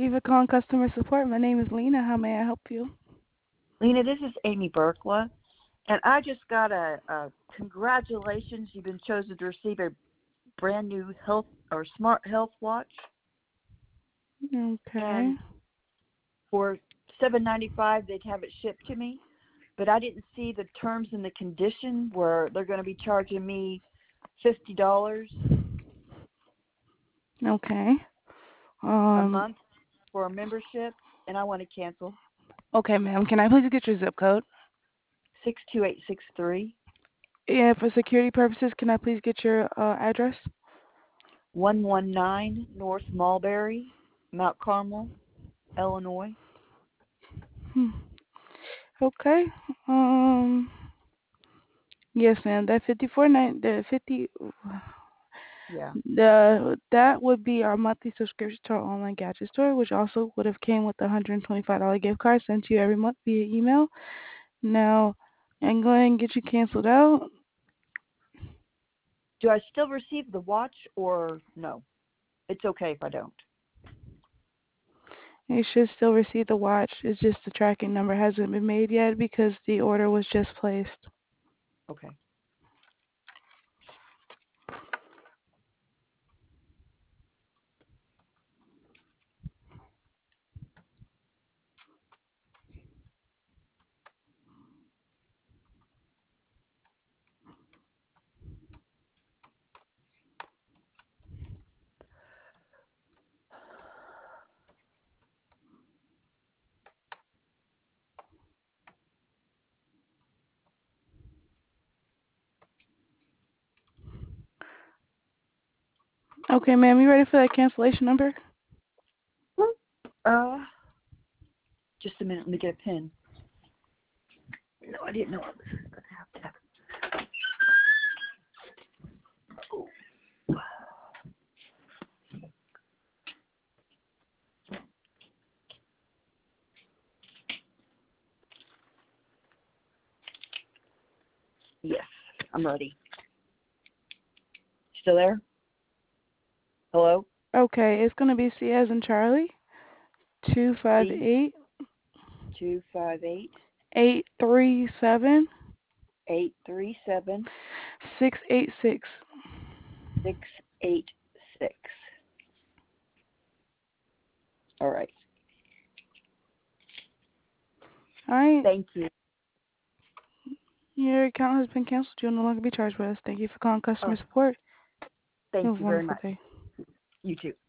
you for calling customer support. My name is Lena. How may I help you? Lena, this is Amy Berkla, and I just got a congratulations. You've been chosen to receive a brand new health or smart health watch, Okay. and for $7.95 they'd have it shipped to me. But I didn't see the terms and the condition where they're going to be charging me $50 Okay. a Um. month for a membership, and I want to cancel. Okay, ma'am. Can I please get your zip code? 62863. Yeah, for security purposes, can I please get your address? 119 North Mulberry, Mount Carmel, Illinois. Hmm. Okay. Um. Yes, ma'am. That 54.9. The 50. Yeah. That would be our monthly subscription to our online gadget store, which also would have came with a $125 gift card sent to you every month via email. Now, I'm going to get you canceled out. Do I still receive the watch or no? It's okay if I don't. You should still receive the watch. It's just the tracking number hasn't been made yet because the order was just placed. Okay. Okay, ma'am, you ready for that cancellation number? Uh, just a minute. Let me get a pen. No, I didn't know I was going to have to have Yes, I'm ready. Still there? Hello? Okay, it's going to be C as in Charlie, C 258 258 837 837 686. 686. All right. All right, Thank you. your account has been canceled. You'll no longer be charged with us. Thank you for calling customer Oh, support. thank Have a you very wonderful much. day. You too.